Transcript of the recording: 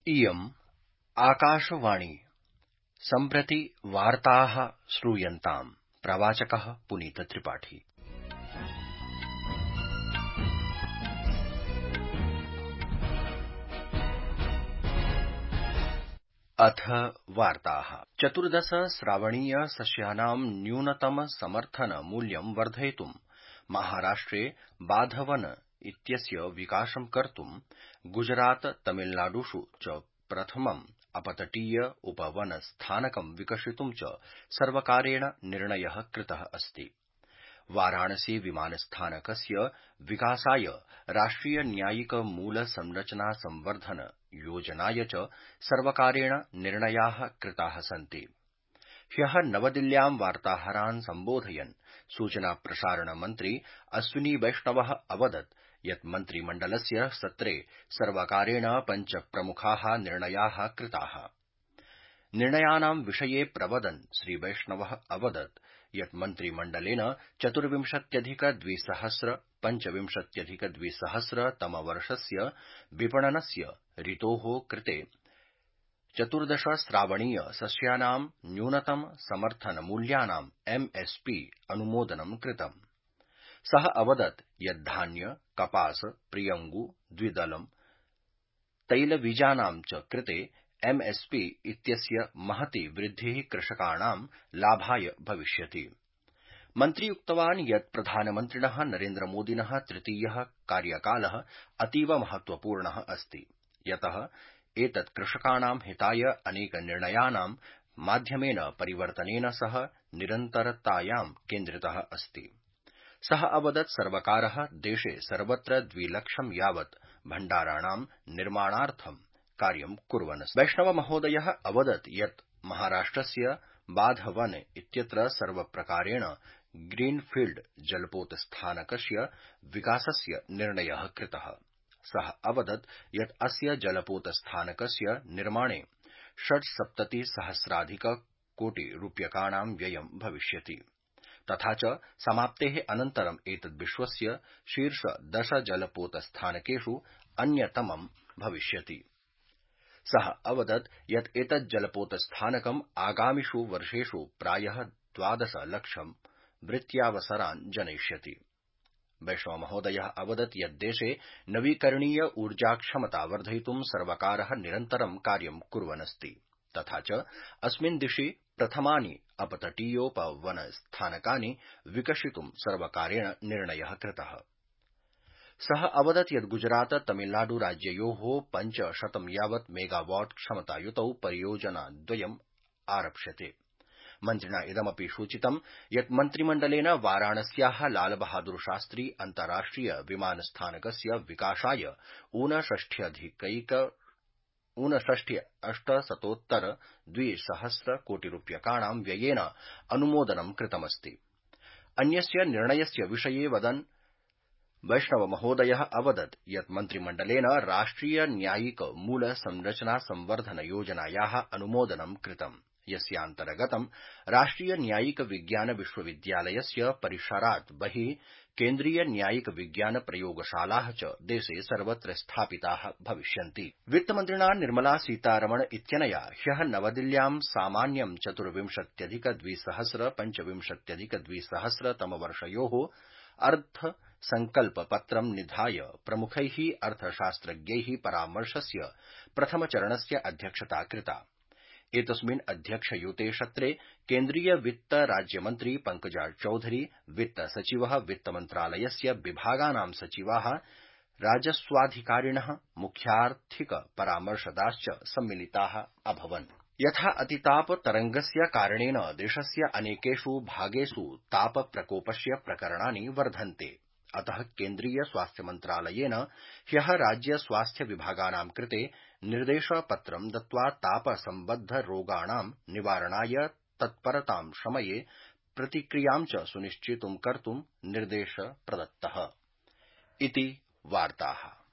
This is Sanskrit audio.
इयम् आकाशवाणी सम्प्रति वार्ताः श्रूयन्ताम्। प्रवाचकः पुनीतत्रिपाठी। अथ वार्ताः। 14 श्रावणीय सस्यानां न्यूनतम समर्थन मूल्यं वर्धयितुं महाराष्ट्रे बाधवन इत्यस्य विकासं कर्तुं गुजरात तमिलनाडुषु च प्रथमम् अपतटीय उपवन स्थानकं विकसितुं च सर्वकारेण निर्णयः कृतः अस्ति। वाराणसी विमानस्थानकस्य विकासाय राष्ट्रिय न्यायिक मूल संरचना संवर्धन योजनाय च सर्वकारेण निर्णयाः कृताः सन्ति। ह्यः नवदिल्ल्यां वार्ताहरान् सम्बोधयन् सूचना प्रसारण मन्त्री अश्विनी वैष्णवः अवदत् यत् मन्त्रिमण्डलस्य सत्रे सर्वकारेण 5 प्रमुखाः निर्णयाः कृताः। निर्णयानां विषये प्रवदन् श्रीवैष्णवः अवदत् यत् मन्त्रिमण्डलेन 24,2025-2020 तमवर्षस्य विपणनस्य ऋतोः कृते 14 श्रावणीय सस्यानां न्यूनतम समर्थन मूल्यानां MSP अनुमोदनं कृतम्। सः अवदत् यत् धान्य, कपास, प्रियंगु, द्विदलम्, तैलबीजानां च कृते MSP इत्यस्य महती वृद्धिः कृषकाणां लाभाय भविष्यति। मन्त्री उक्तवान् यत् प्रधानमन्त्रिणः नरेन्द्रमोदिनः तृतीयः कार्यकालः अतीव महत्वपूर्णः अस्ति, यतः एतत् कृषकाणां हिताय अनेक निर्णयानां माध्यमेन परिवर्तनेन सह निरन्तरतायां केन्द्रितः अस्ति। सः अवदत् सर्वकारः देशे सर्वत्र 2 लक्षं यावत् भण्डाराणां निर्माणार्थं कार्यं कुर्वन् अस्ति। वैष्णवमहोदयः अवदत् यत् महाराष्ट्रस्य बाधवन इत्यत्र सर्वप्रकारेण ग्रीनफील्ड जलपोतस्थानकस्य विकासस्य निर्णयः कृतः। सः अवदत् यत् अस्य जलपोतस्थानकस्य निर्माणे 670,000 कोटि रूप्यकाणां व्ययं भविष्यति, तथा च समाप्तेः अनन्तरं एतद् विश्वस्य शीर्ष 10 जलपोतस्थानकेषु अन्यतमं भविष्यति। सः अवदत् यत् एतद् जलपोतस्थानकम् आगामिषु वर्षेषु प्रायः 12 लक्षं वृत्त्यावसरान् जनयिष्यति। वैष्णवमहोदयः अवदत् यत् देशे नवीकरणीय ऊर्जाक्षमता वर्धयितुं सर्वकारः निरन्तरं कार्यं कुर्वन् अस्ति, तथा च अस्मिन् दिशि प्रथमानि अपतटीयोपवन स्थानकानि विकसितुं सर्वकारेण निर्णयः कृतः। सः अवदत् यत् गुजरात तमिलनाडु राज्ययोः 500 यावत् मेगावाट् क्षमतायुतौ परियोजनाद्वयम् आरप्स्यते। मन्त्रिणा इदमपि सूचितं यत् मन्त्रिमण्डलेन वाराणस्याः लालबहादुर शास्त्री अन्ताराष्ट्रिय विमानस्थानकस्य विकासाय 59,800 कोटि रूप्यकाणां व्ययेन अनुमोदनं कृतमस्ति। अन्यस्य निर्णयस्य विषये वदन् वैष्णवमहोदयः अवदत् यत् मन्त्रिमण्डलेन राष्ट्रिय न्यायिक मूल संरचना संवर्धन योजनायाः अनुमोदनं कृतम्, यस्यान्तर्गतं राष्ट्रिय न्यायिक विज्ञान विश्वविद्यालयस्य परिसरात् बहिः केन्द्रीय न्यायिक विज्ञान प्रयोगशालाः च देशे सर्वत्र स्थापिताः भविष्यन्ति। वित्तमन्त्रिणा निर्मला सीतारमण इत्यनया ह्यः नवदिल्ल्यां सामान्यं 24,2025-2020 तमवर्षयोः अर्थसंकल्पपत्रं निधाय प्रमुखैः अर्थशास्त्रज्ञैः परामर्शस्य प्रथमचरणस्य अध्यक्षता कृता। एतस्मिन् अध्यक्षयुते सत्रे केन्द्रीय वित्त राज्यमन्त्री पंकजा चौधरी, वित्त सचिवः, वित्तमन्त्रालयस्य विभागानां सचिवाः, राजस्वाधिकारिणः, मुख्यार्थिक परामर्शदाश्च सम्मिलिताः अभवन्। यथा अतिताप तरंगस्य कारणेन देशस्य अनेकेषु भागेषु तापप्रकोपस्य प्रकरणानि वर्धन्ते। अतः केन्द्रीय स्वास्थ्य मन्त्रालयेन ह्यः राज्य स्वास्थ्य विभागानां कृते निर्देशपत्रं दत्त्वा तापसम्बद्ध रोगाणां निवारणाय तत्परतां समये प्रतिक्रियां च सुनिश्चेतुं कर्तुं निर्देशः प्रदत्तः इति वार्ताः।